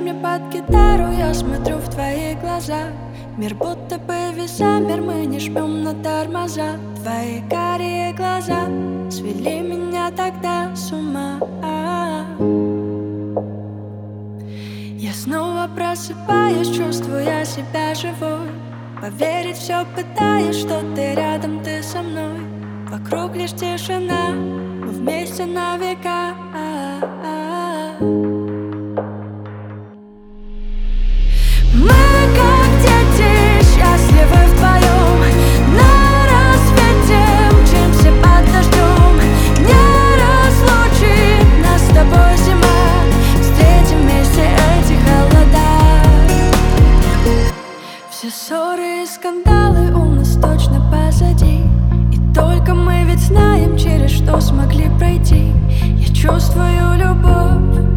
мне под гитару, я смотрю в твои глаза. Мир будто бы весь замер, мы не жмем на тормоза. Твои карие глаза свели меня тогда с ума. Я снова просыпаюсь, чувствуя себя живой. Поверить все пытаюсь, что ты рядом, ты со мной. Вокруг лишь тишина, мы вместе на века. Мы как дети, счастливы вдвоем. На рассвете мчимся под дождем. Не разлучит нас с тобой зима. Встретим вместе эти холода. Все ссоры и скандалы у нас точно позади. И только мы ведь знаем, через что смогли пройти. Я чувствую любовь,